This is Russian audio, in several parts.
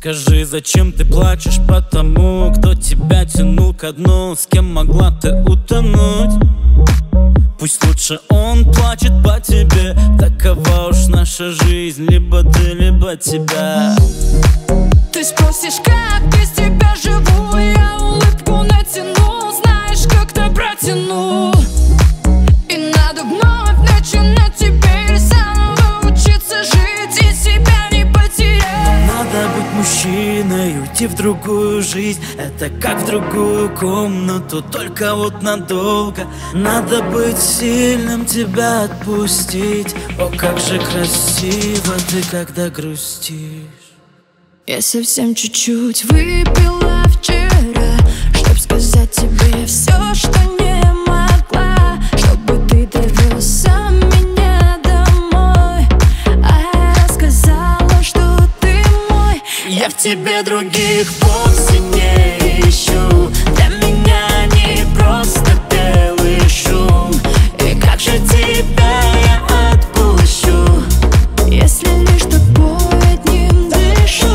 Скажи, зачем ты плачешь по тому, кто тебя тянул ко дну, с кем могла ты утонуть? Пусть лучше он плачет по тебе, такова уж наша жизнь, либо ты, либо тебя. Ты спросишь, как без тебя живу, я улыбку натяну, знаешь, как-то протяну. И надо вновь начинать теперь заново учиться жить и себя не потерять. Надо быть мужчиной, уйти в другую жизнь, это как в другую комнату, только вот надолго. Надо быть сильным, тебя отпустить. О, как же красиво ты, когда грустишь. Я совсем чуть-чуть выпила вчера, чтоб сказать тебе все, что не могла, чтобы ты довез меня домой. А я сказала, что ты мой. Я в тебе других вовсе не ищу, для меня не просто белый шум. И как же тебя я отпущу, если лишь тобой одним дышу.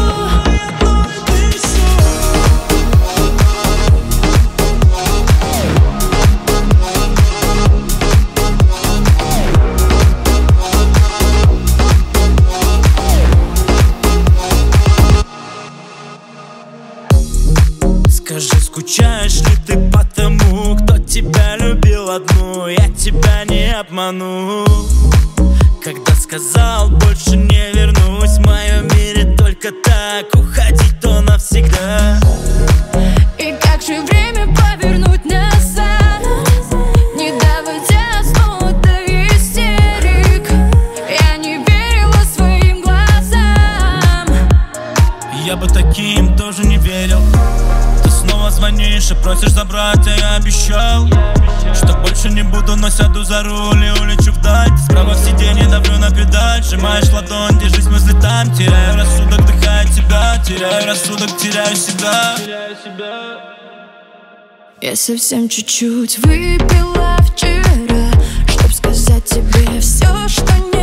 Скажи, скучаешь ли ты по тому, кто тебя любил одну? Я тебя не обману, когда сказал, больше не вернусь. В моем мире только так, уходить то навсегда. И как же время повернуть назад, не доводя снова до истерик? Я не верила своим глазам. Я бы таким тоже не верил. Ты снова звонишь и просишь забрать, а я обещал, что больше не буду, но сяду за руль и улечу вдаль. Справа в сиденье давлю на педаль, сжимаешь ладонь, держись, мысли там. Теряю рассудок, вдыхая тебя, теряю рассудок, теряю себя. Я совсем чуть-чуть выпила вчера, чтоб сказать тебе все, что не